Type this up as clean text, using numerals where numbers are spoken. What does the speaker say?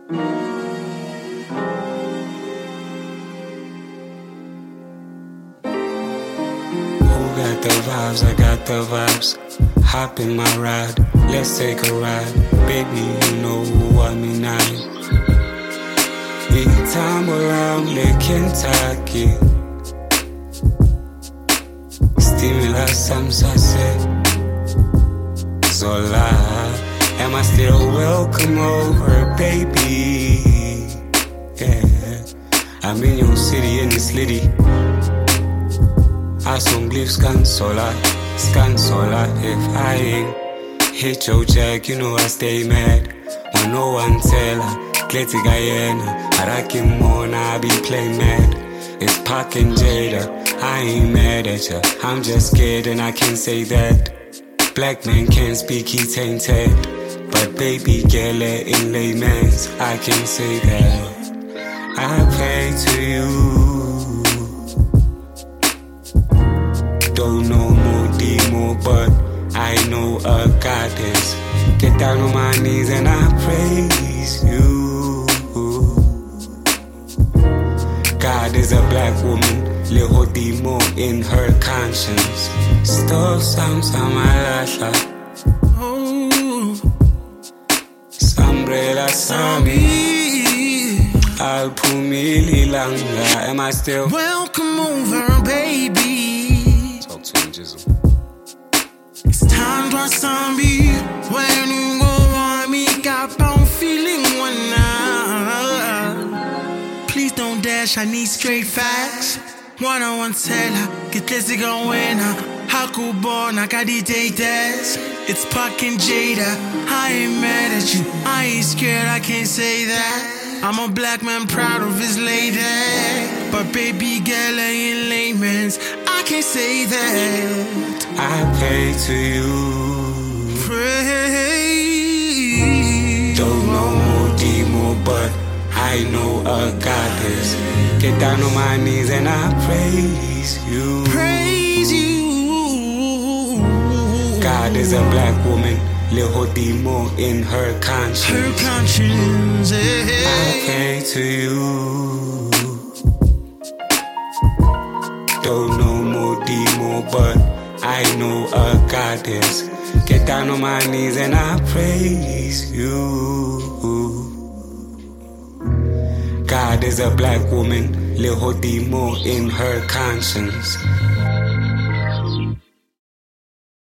Got the vibes, I got the vibes. Hop in my ride, let's take a ride. Baby, you know what me now. Anytime around Lake Kentucky. Stimulus, some said. Zola, am I still welcome over, baby? Yeah, I'm in your city, in this litty. I some believe scan solar. If I ain't hit your jack, you know I stay mad. When no one tell her, Glitty Guyana, Arakimona, I be play mad. It's Pac and Jada, I ain't mad at ya. I'm just scared and I can't say that. Black man can't speak, he tainted. But baby girl, in layman's, I can say that. I pray to you. Don't know more demo, but I know a goddess. Get down on my knees and I praise you. God is a black woman, little demo in her conscience. Stop some lasha. Sambrella Sami. Al Pumili Langa. Am I still? Welcome over, baby. It's time to zombie. When you go on me, got on feeling one now. Please don't dash, I need straight facts. One-on-one teller, get this go winner. Haku born, I got DJ Dash. It's Pac and Jada. I ain't mad at you, I ain't scared, I can't say that. I'm a black man proud of his lady. But baby girl ain't layman's, I can't say that. I pray to you. Pray. Don't know more demo, but I know a goddess. Get down on my knees and I praise you. Praise you. God is a black woman, little demo in her conscience. Her conscience. I pray to you. Don't know more demo, but I know a goddess. Get down on my knees and I praise you. God is a black woman, little demo in her conscience.